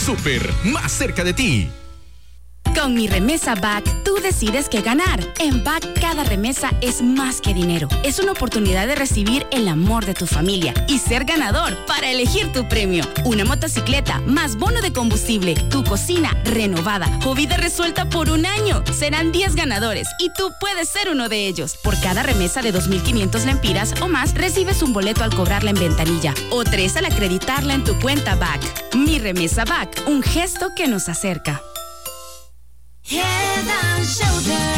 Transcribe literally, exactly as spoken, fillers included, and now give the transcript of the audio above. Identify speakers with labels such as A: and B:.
A: Súper, más cerca de ti.
B: Con Mi Remesa B A C, tú decides qué ganar. En B A C, cada remesa es más que dinero. Es una oportunidad de recibir el amor de tu familia y ser ganador para elegir tu premio. Una motocicleta, más bono de combustible, tu cocina renovada o vida resuelta por un año. Serán diez ganadores y tú puedes ser uno de ellos. Por cada remesa de dos mil quinientas lempiras o más, recibes un boleto al cobrarla en ventanilla o tres al acreditarla en tu cuenta B A C. Mi Remesa B A C, un gesto que nos acerca.
C: Head and Shoulders.